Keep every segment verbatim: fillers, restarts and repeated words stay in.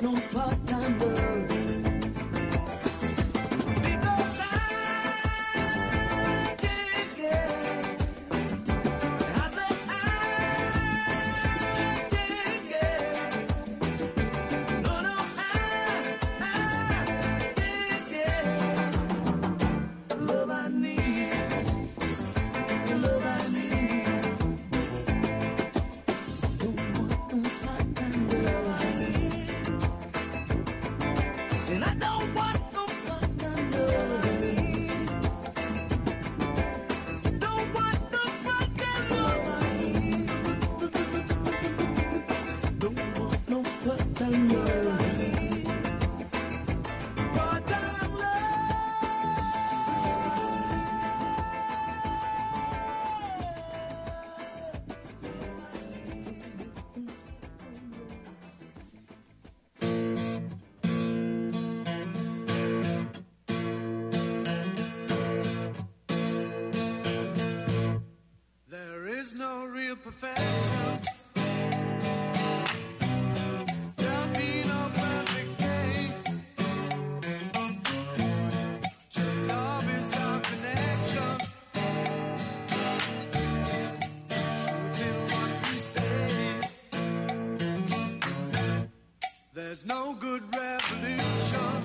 no part-time love. Because I can't get, I said I can't get, no, no, I, I can't get the love I need, the love I need. Don't want no part-time love I need, and I don't want no part-time love I need. Don't want no part-time love I need. Don't want no part-time love I need. Part-time There is no real perfection. There'll be no perfect day. Just love is our connection. Truth in what we say. There's no good revolution.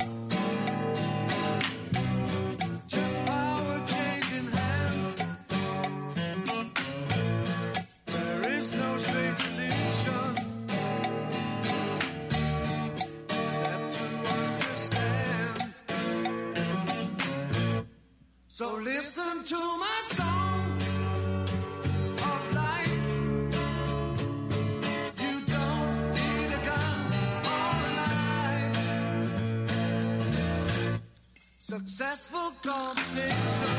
Just power changing hands. There is no straight solution except to understand. So listen to my song of life. You don't need a gun or a knife. Successful conversation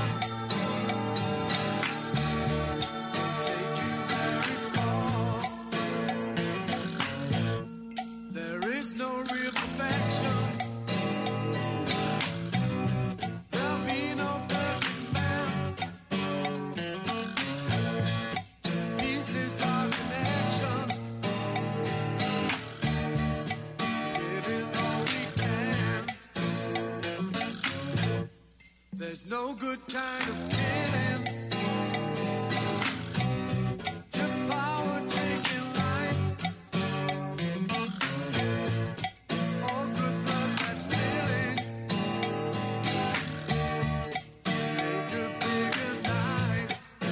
take you very far. There is no real perfection. There'll be no perfect man. Just pieces of connection. Giving all we can. There's no good kind of killing. Just power taking life. It's all good blood that's spilling to make a bigger knife.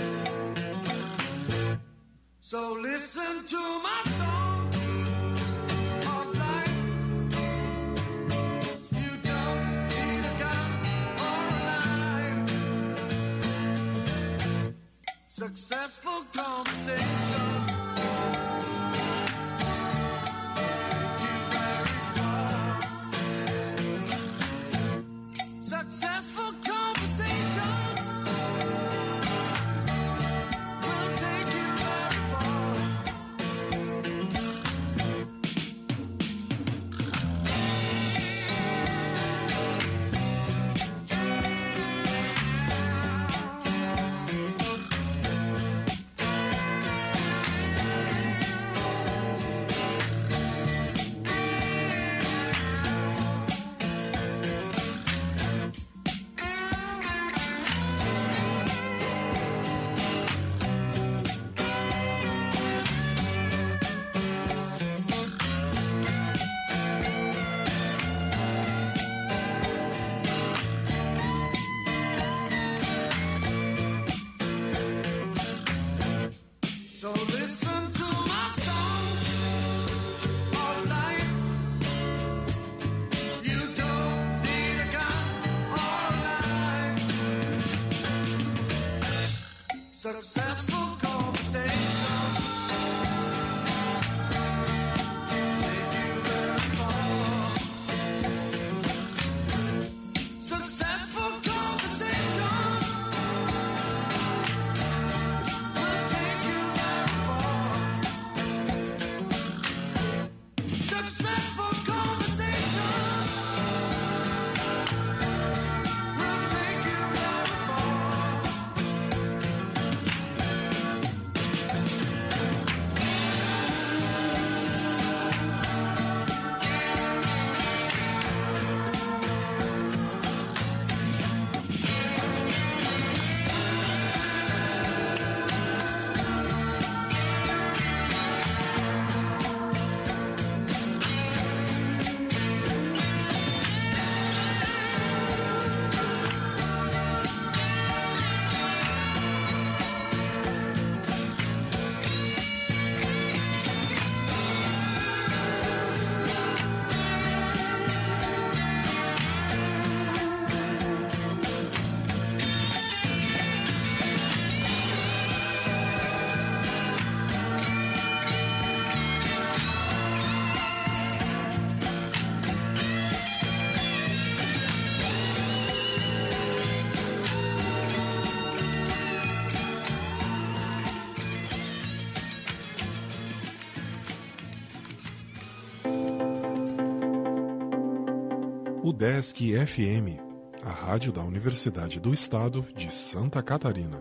So listen to my song of life. You don't need a gun or a knife. Successful conversation take you very far. Successful conversation will take you very far. So listen to my song of life. You don't need a gun or a knife. Successful conversation take you very far. Successful conversation will take you very far. Successful conversation will take you very far. UDESC F M, a rádio da Universidade do Estado de Santa Catarina.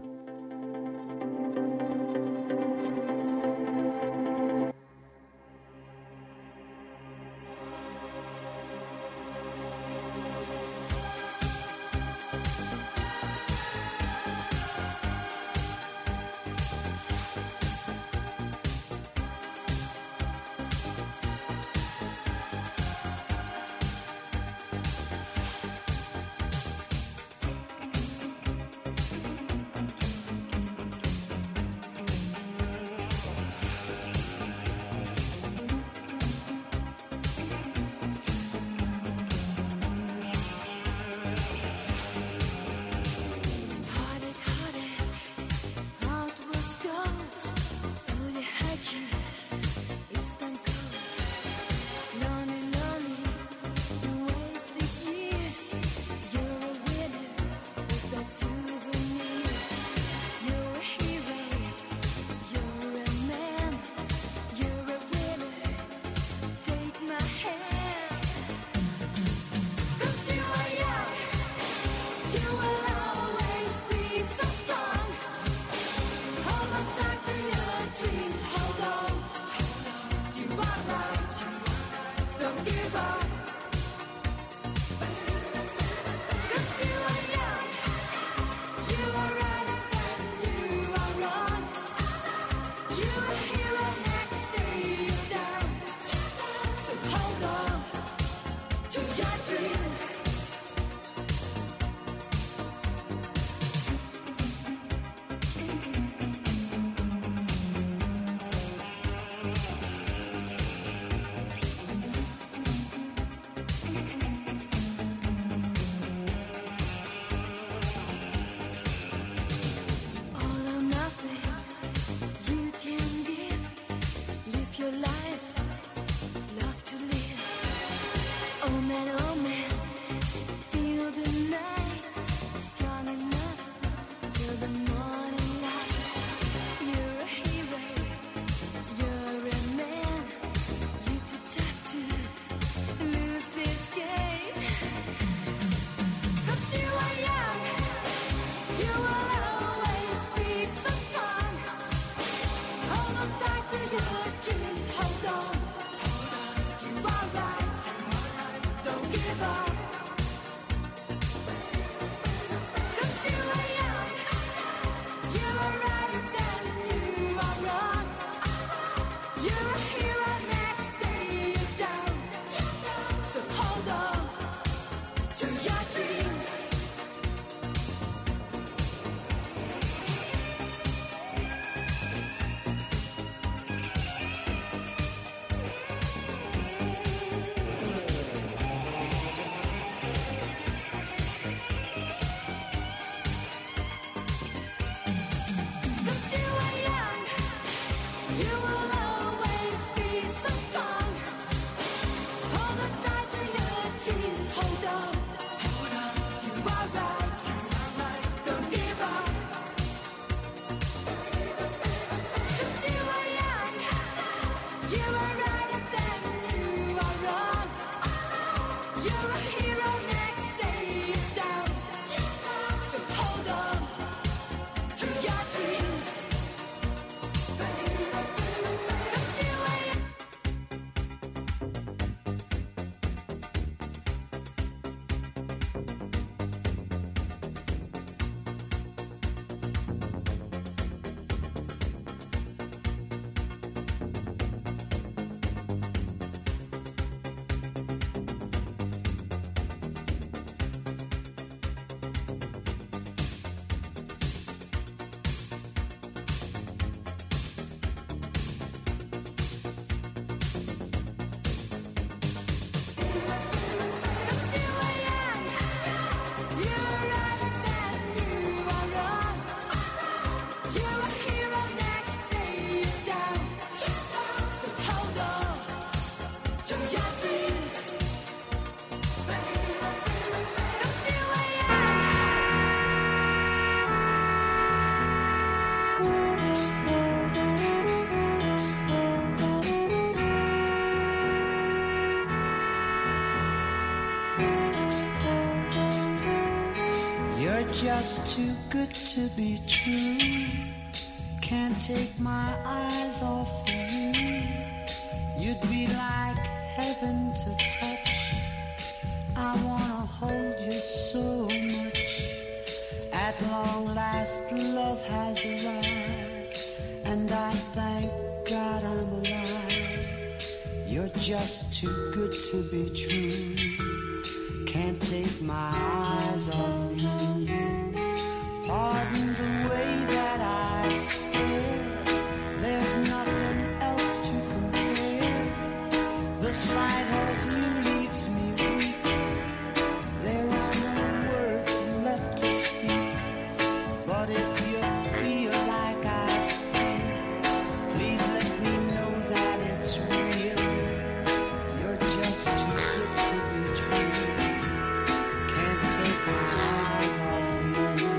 just too good to be true. Can't take my eyes off of you. You'd be like heaven to touch. I wanna hold you so much. At long last love has arrived, and I thank God I'm alive. You're just too good to be true. Can't take my eyes off you. Pardon the way that I stare. There's nothing else to compare. The sight of you leaves me weak. There are no words left to speak. But if you feel like I feel, please let me know that it's real. You're just too good to be true. Can't take my eyes off you.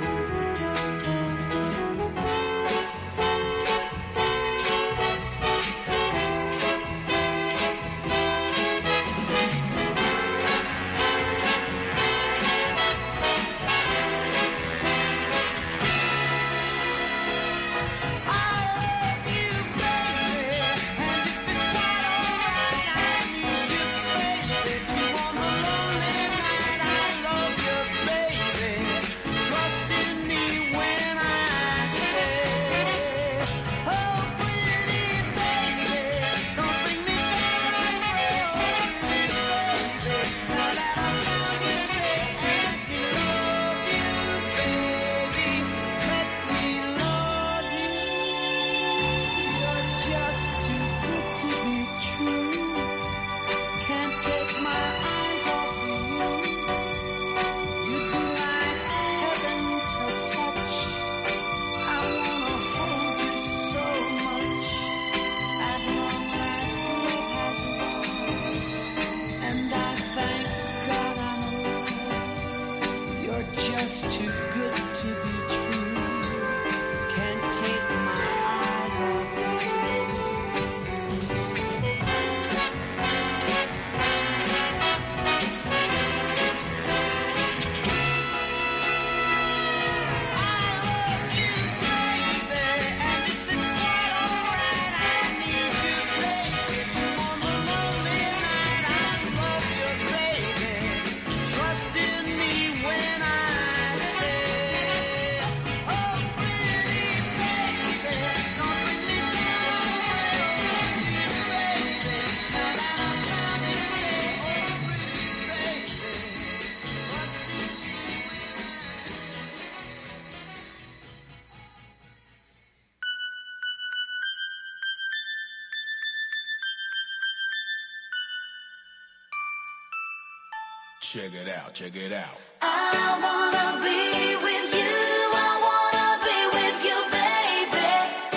Check it out, check it out. I wanna be with you, I wanna be with you, baby.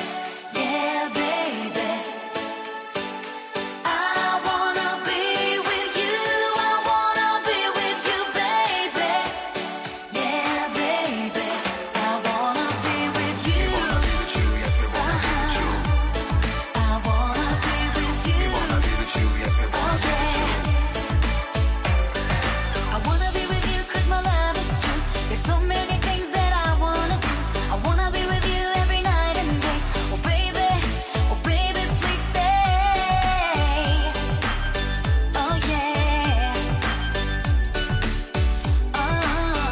Yeah, baby. I wanna be with you, I wanna be with you, baby. Yeah, baby. I wanna be with you. We wanna be with you, yes, we wanna be with you. I wanna be with you. We wanna be with you, yes, we wanna be with you. I wanna be with you 'cause my love is true. There's so many things that I wanna do. I wanna be with you every night and day. Oh baby, oh baby, please stay. Oh yeah. Uh.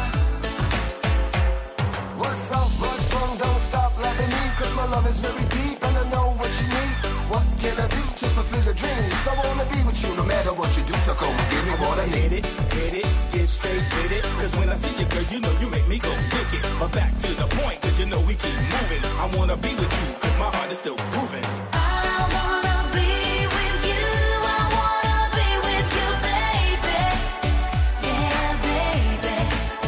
What's up, what's wrong, don't stop loving me. 'Cause my love is very deep and I know what you need. What can I do to fulfill your dreams? I wanna be with you no matter what you do. So come and give me what I Hit need. it, hit it, get straight with it. Cause when I see you, girl, you know you make me go wicked. But back to the point, cause you know we keep moving. I wanna be with you, cause my heart is still grooving. I wanna be with you, I wanna be with you, baby. Yeah, baby.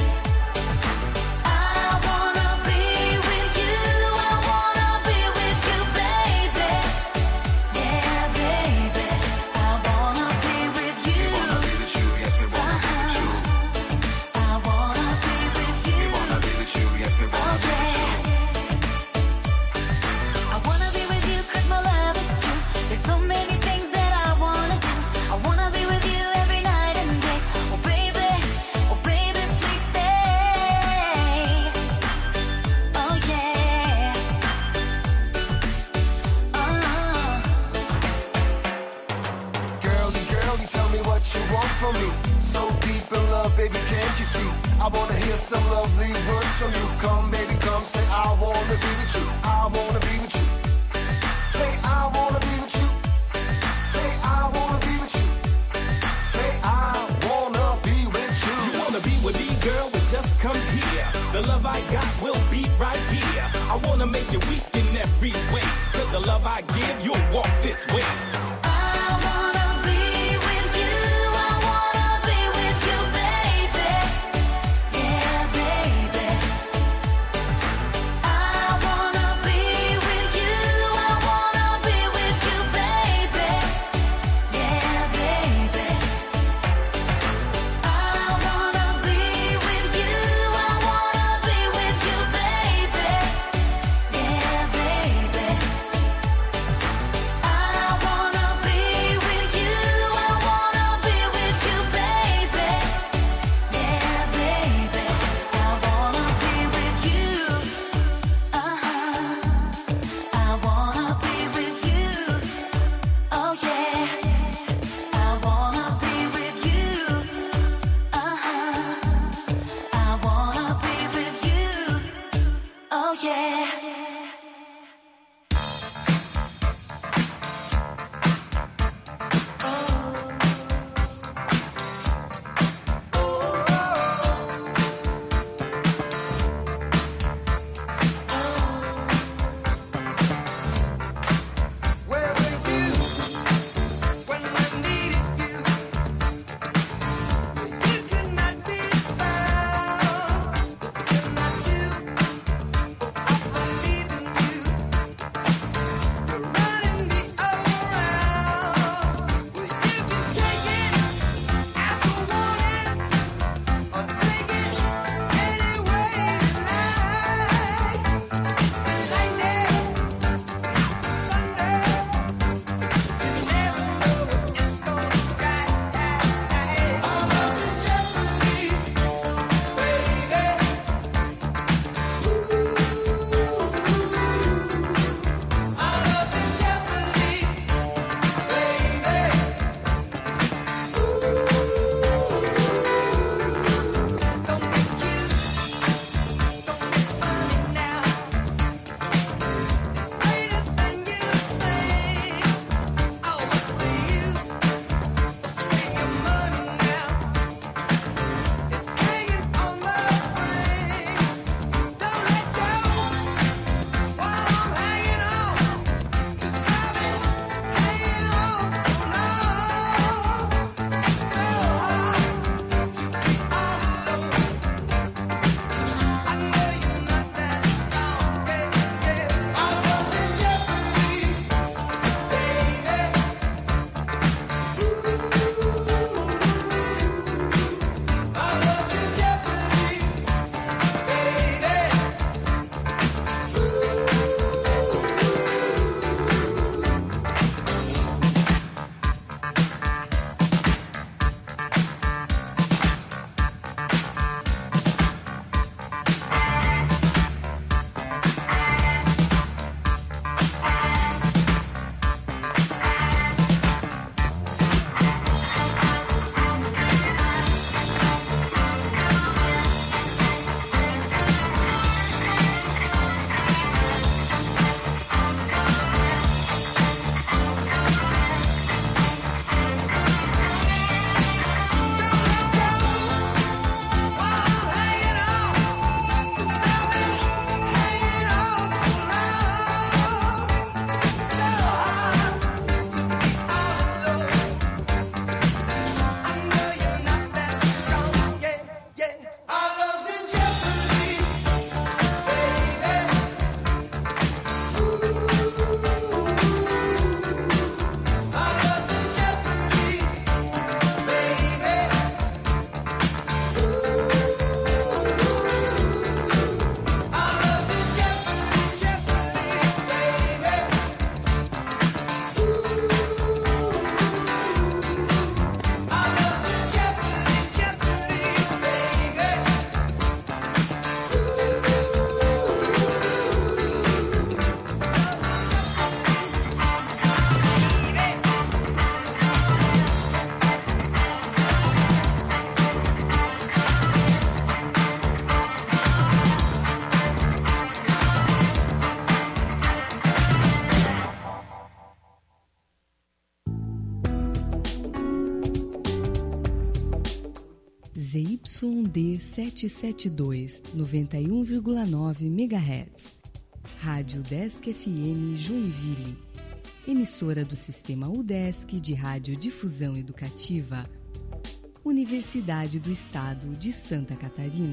I wanna be with you, I wanna be with you, baby. Yeah, baby. I wanna be with you. We wanna be with you, yes, we wanna be with you. I wanna be with you. We wanna be with you, yes, we wanna be with you. I wanna be with you what you want from me. So deep in love, baby, can't you see? I wanna hear some lovely words from you. Come, baby, come, say I wanna be with you. I wanna be with you. Say I wanna be with you. Say I wanna be with you. Say I wanna be with you. You wanna be with me, girl? Well, just come here. The love I got will be right here. I wanna make you weak in every way. Cause the love I give, you'll walk this way. I wanna be Z Y D setecentos e setenta e dois, noventa e um vírgula nove megahertz. Rádio Udesc F M Joinville. Emissora do Sistema Udesc de Radiodifusão Educativa. Universidade do Estado de Santa Catarina.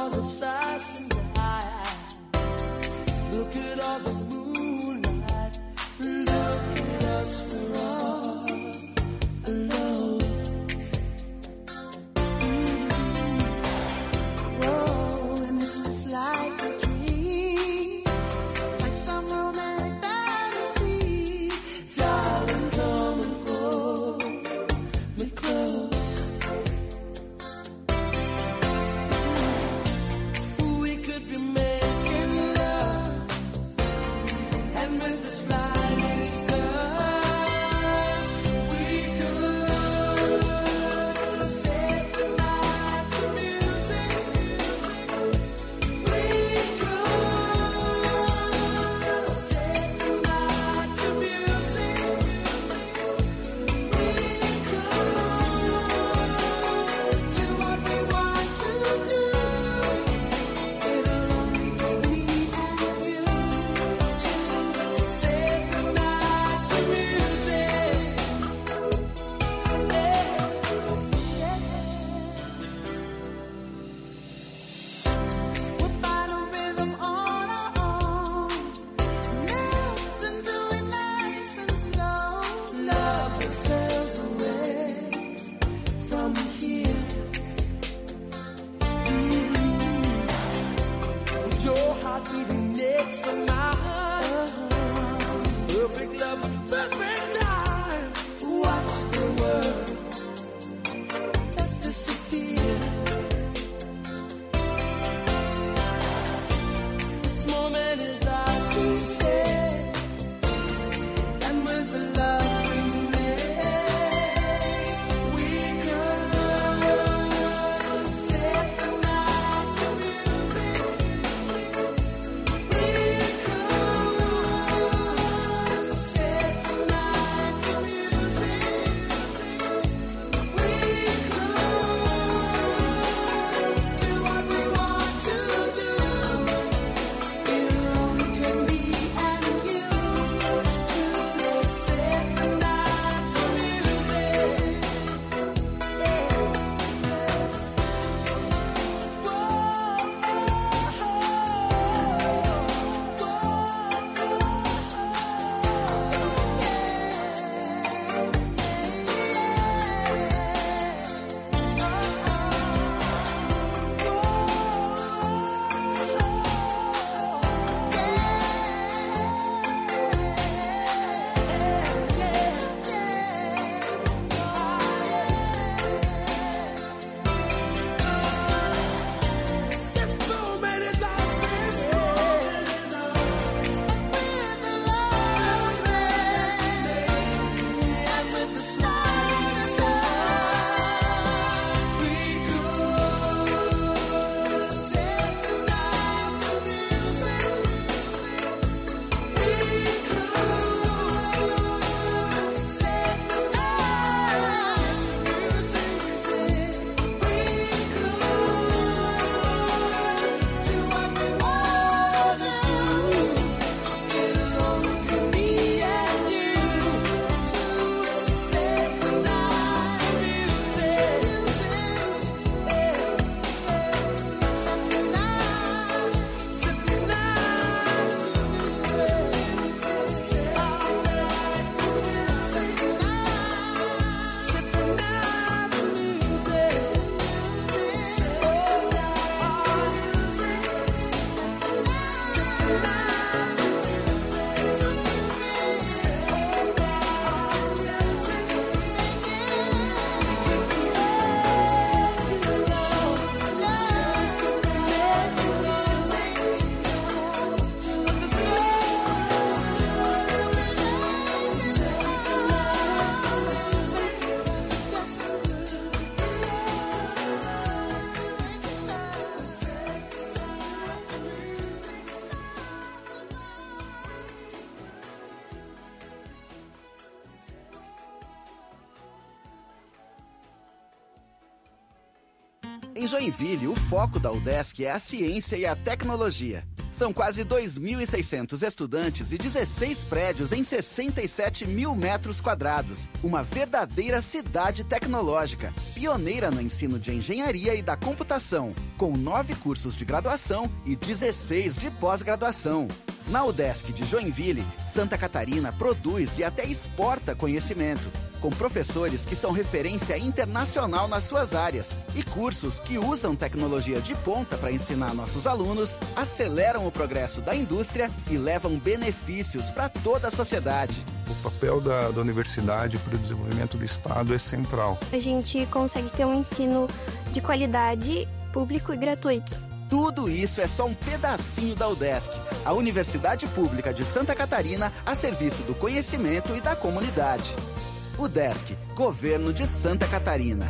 all the stars tonight. Look at all the moonlight. Look at us, we're all alone. Mm-hmm. Whoa, and it's just like a dream, like some romantic fantasy. Darling, come and hold me close. We could be making love, and with the slightest touch, we could say goodnight to music. We could say goodnight to music. We could do what we want to do. It'll only take me and you to say goodnight to music. We'll find a rhythm on our own, melt into it nice and slow. Love ourselves away from here. With your heart beating next to mine, perfect love, perfect time. Watch the world just disappear. This moment is ours to take, and with the love we make, we could say goodnight to music. We could say goodnight to music. We could do what we want to do. It'll only take me and you to say goodnight to music. This moment is ours, this moment is ours. With the love we made, and with the slightest touch, we could say goodnight to music. We could say goodnight to music. We could do what we want to do. It'll only take me and you to say goodnight to music. Say goodnight, say goodnight to music. Say goodnight, say goodnight, say goodnight to music. Say Em Joinville, o foco da UDESC é a ciência e a tecnologia. São quase dois mil e seiscentos estudantes e dezesseis prédios em sessenta e sete mil metros quadrados. Uma verdadeira cidade tecnológica, pioneira no ensino de engenharia e da computação, com nove cursos de graduação e dezesseis de pós-graduação. Na UDESC de Joinville, Santa Catarina produz e até exporta conhecimento, com professores que são referência internacional nas suas áreas e cursos que usam tecnologia de ponta para ensinar nossos alunos, aceleram o progresso da indústria e levam benefícios para toda a sociedade. O papel da, da universidade para o desenvolvimento do Estado é central. A gente consegue ter um ensino de qualidade, público e gratuito. Tudo isso é só um pedacinho da UDESC, a Universidade Pública de Santa Catarina a serviço do conhecimento e da comunidade. UDESC, Governo de Santa Catarina.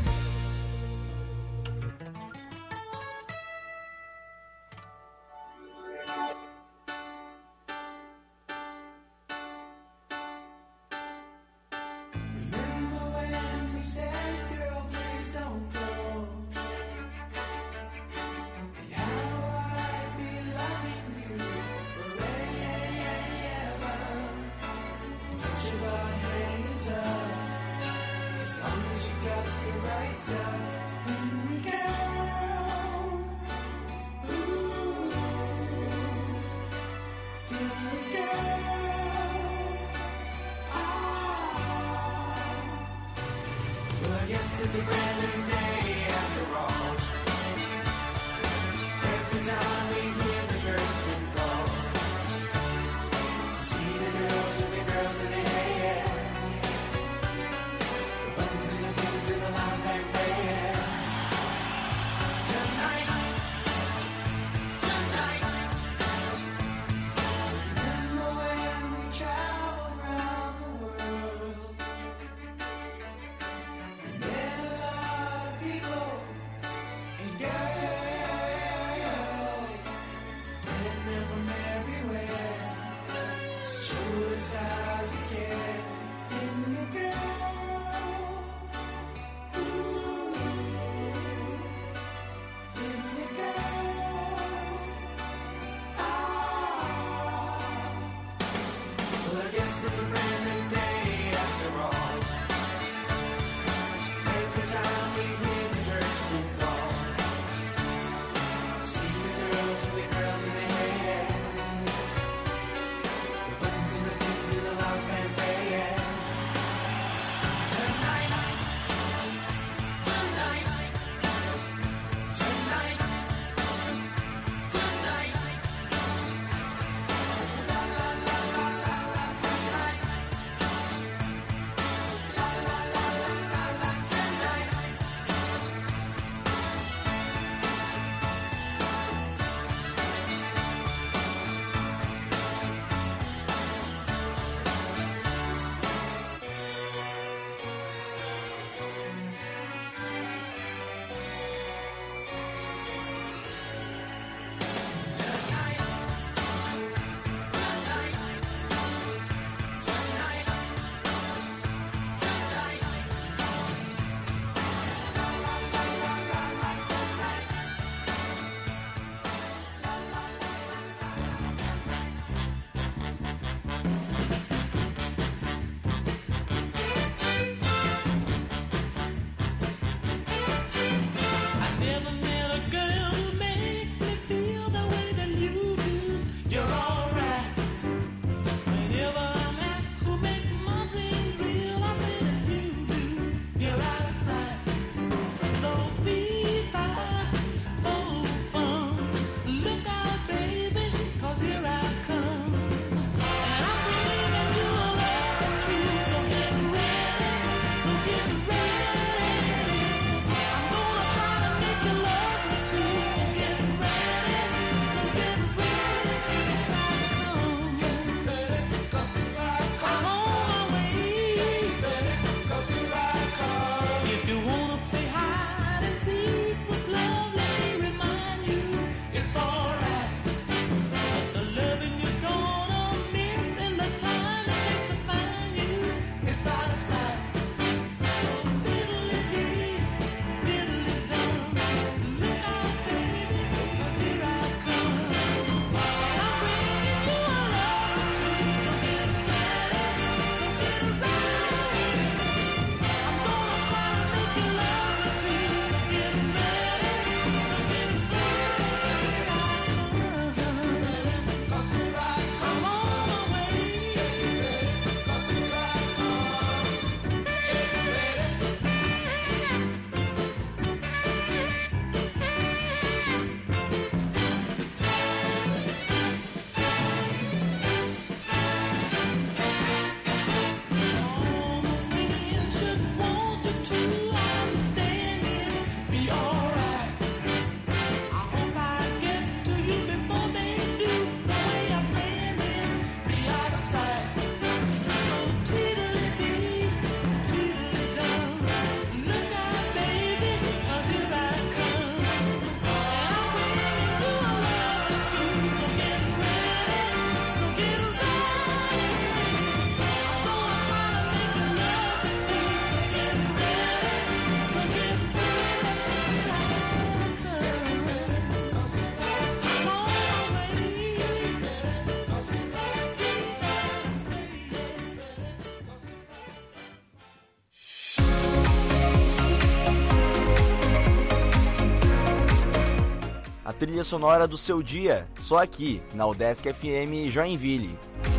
trilha sonora do seu dia, só aqui, na Udesc F M Joinville.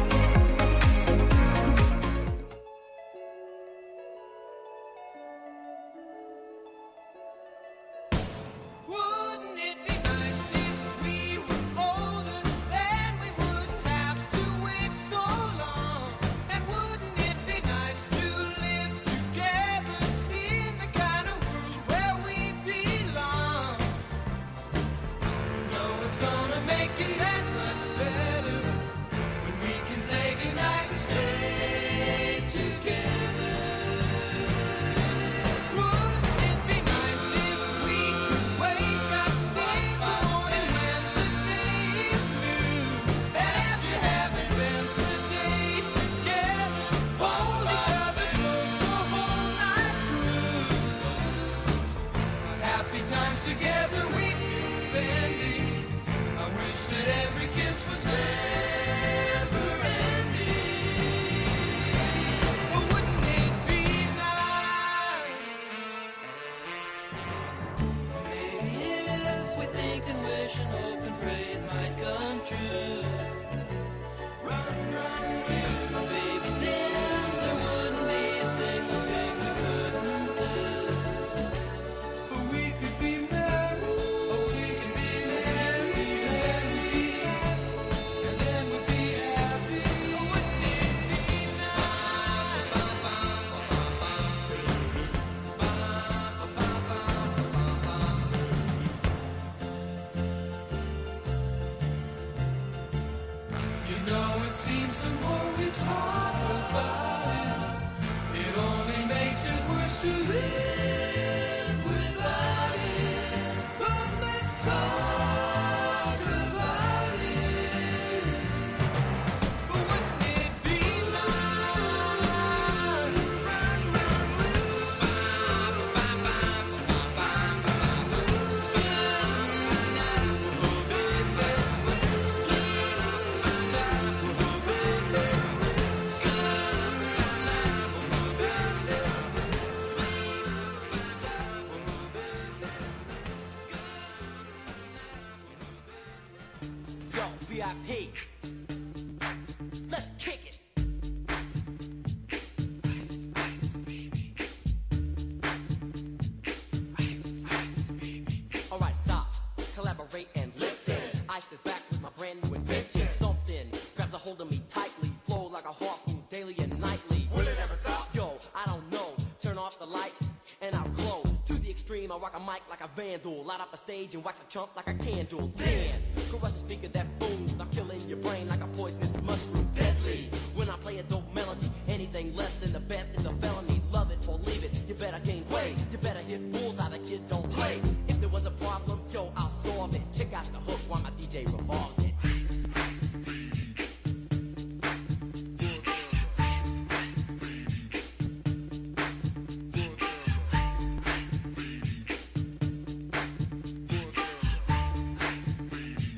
V I P. Let's kick it. Ice, ice, baby. Ice, ice, baby. All right, stop, collaborate and listen. Ice is back with my brand new invention. Something grabs a hold of me tightly, flow like a harpoon daily and nightly. Will it ever stop? Yo, I don't know. Turn off the lights and I'll glow. To the extreme, I rock a mic like a vandal. Light up a stage and wax a chump like a candle. Dance, caress a speaker that booms. I'm killing your brain like a poisonous mushroom. Deadly, when I play a dope melody. Anything less than the best is a felony. Love it or leave it, you better gain weight. You better hit bulls out, a kid don't play. If there was a problem, yo, I'll solve it. Check out the hook while my D J revolves it. Ice, ice, baby. Ice, ice, baby. Ice, ice, baby. Ice, ice, baby.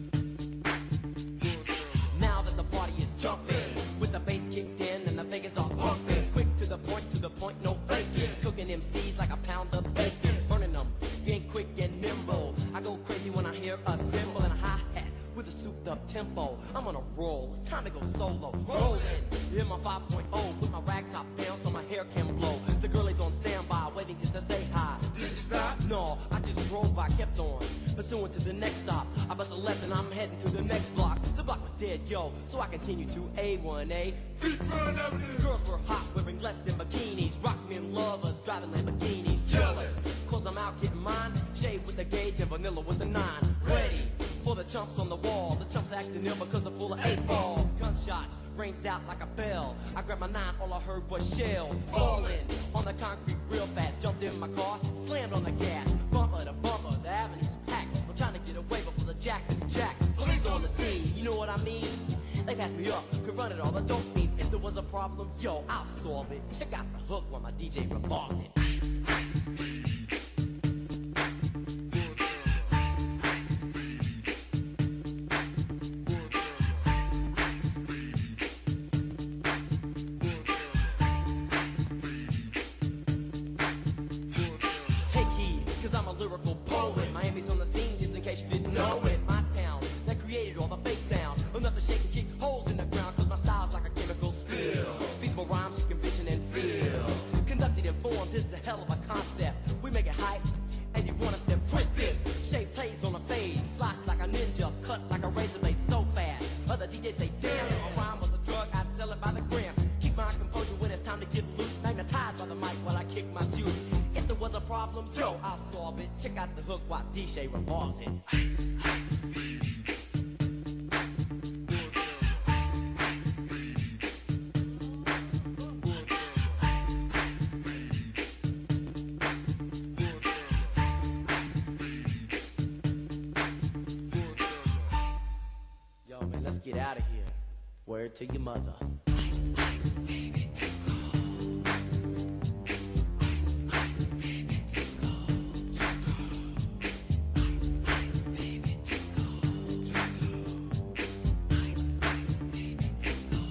Now that the party is jumping, with the bass kicked in and the Vegas all pumping, quick to the point, to the point, no faking. Cooking M Cs like a pound of bacon, burning them, being quick and nimble. I go crazy when I hear a cymbal and a hi-hat with a souped up tempo. I'm on a roll, it's time to go solo. Rolling, hear my five point oh, put my rag top down so my hair can blow. The girl is on standby, waiting just to say hi. Did you stop? No, I just drove by, kept on, pursuing to the next stop. I bust a left and I'm heading to the next block. The block was dead, yo, so I continue to A one A. Girls were hot, wearing less than bikinis. Rock men lovers, driving Lamborghinis. Jealous, cause I'm out getting mine. Shade with the gauge and vanilla with the nine. Ready for the chumps on the wall. The chumps acting ill because they're full of eight ball. Gunshots ranged out like a bell. I grabbed my nine, all I heard was shells falling on the concrete real fast. Jumped in my car, slammed on the gas. Bumper to bumper, the avenue's packed. I'm trying to get away before the jack is jacked. Police on the scene, you know what I mean? They passed me up, could run it all, the dope means. If there was a problem, yo, I'll solve it. Check out the hook while my D J revolves it. Ice, ice, baby. Ice, ice, baby. Ice, ice, baby. Ice, ice, baby. Take heed, cause I'm a lyrical poet. Miami's on the scene, just in case you didn't know. concept. We make it hype, and you want us to print this. Shape plays on a fade, slice like a ninja, cut like a razor blade so fast. Other D Js say, damn, a rhyme was a drug, I'd sell it by the gram. Keep my composure when it's time to get loose. Magnetized by the mic while I kick my juice. If there was a problem, yo, I'll solve it. Check out the hook while D J revolves it. Ice, ice. Yo, man, let's get out of here. Word to your mother. Ice, ice, baby, tickle. Ice, ice, baby, tickle. Ice, ice, baby, tickle. Ice, ice, baby, tickle.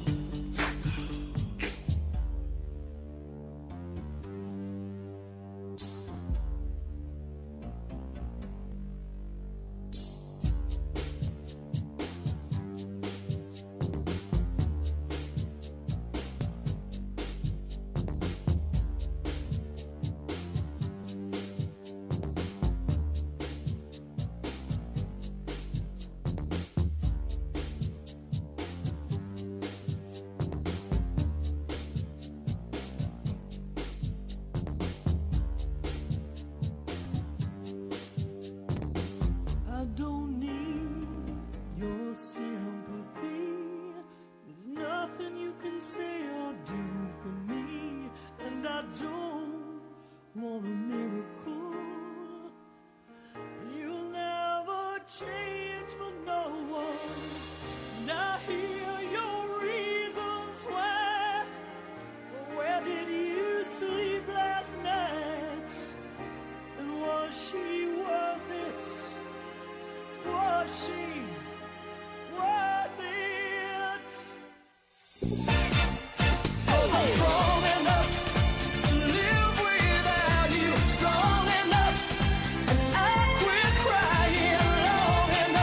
I don't need your sympathy. There's nothing you can say or do for me. And I don't want a miracle. You'll never change for no one. And I hear your reasons why. Where did you sleep last night? And was she worth it? Was she worth it? 'Cause I'm strong enough to live without you. Strong enough, and I quit crying long enough.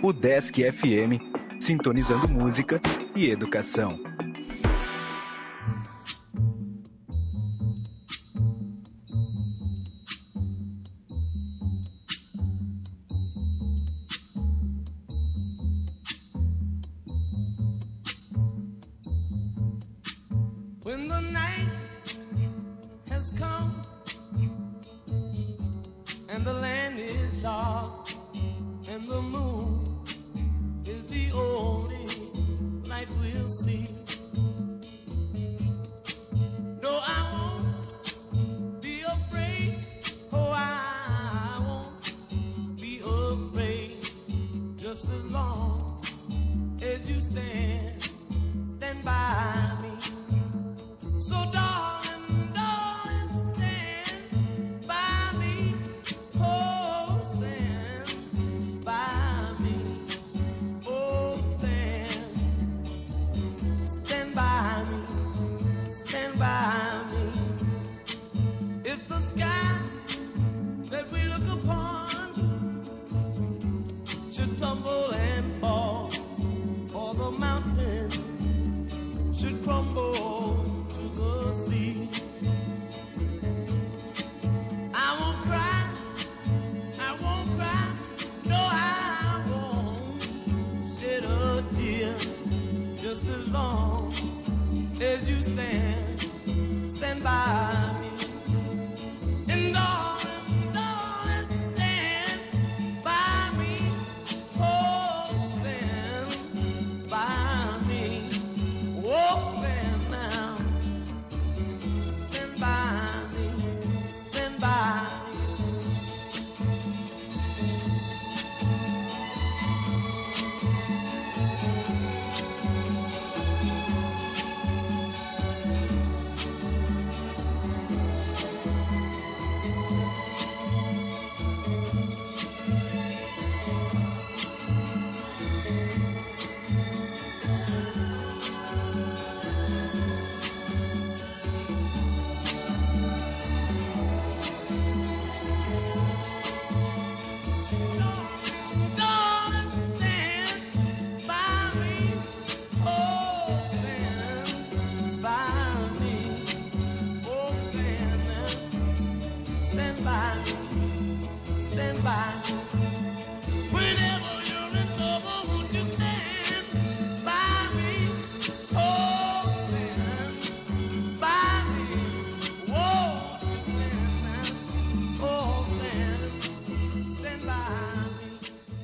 O Desk F M, sintonizando música e educação. When the night has come and the land is dark and the moon is the only light we'll see. No, I won't be afraid. Oh, I won't be afraid. Just as long as you stand, stand by me. So darling, darling, stand by me. Oh, stand by me. Oh, stand, stand by me. Stand by me. If the sky that we look upon should tumble and fall, or the mountain should crumble to the sea, I won't cry, I won't cry, no, I won't shed a tear. Just as long as you stand, stand by me. And darling, darling, stand by me. Oh, stand by me. Oh, stand now. Stand by me. Stand by me. Darling, stand by me. Oh, stand by me. Oh, stand now. Stand by me. Stand by me. Whenever you're in trouble, would you stand by me? Oh, stand by me. Oh, stand now. Oh, stand, stand by me.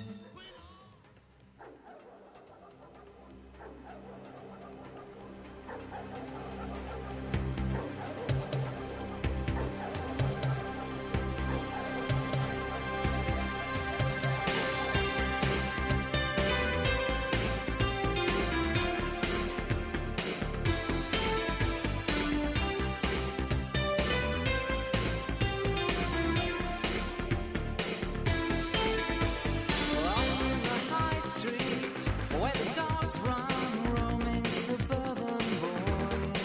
Off in the high street, where the dogs run, roaming suburban boys.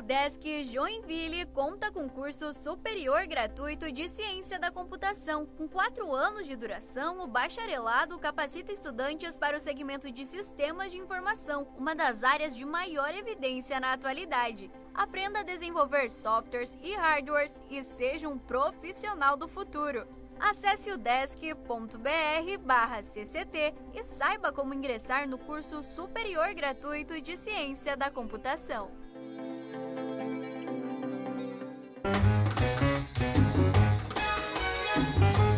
UDESC Joinville conta com curso superior gratuito de Ciência da Computação. Com quatro anos de duração, o bacharelado capacita estudantes para o segmento de Sistemas de Informação, uma das áreas de maior evidência na atualidade. Aprenda a desenvolver softwares e hardwares e seja um profissional do futuro. Acesse udesc.br barra CCT e saiba como ingressar no curso superior gratuito de Ciência da Computação.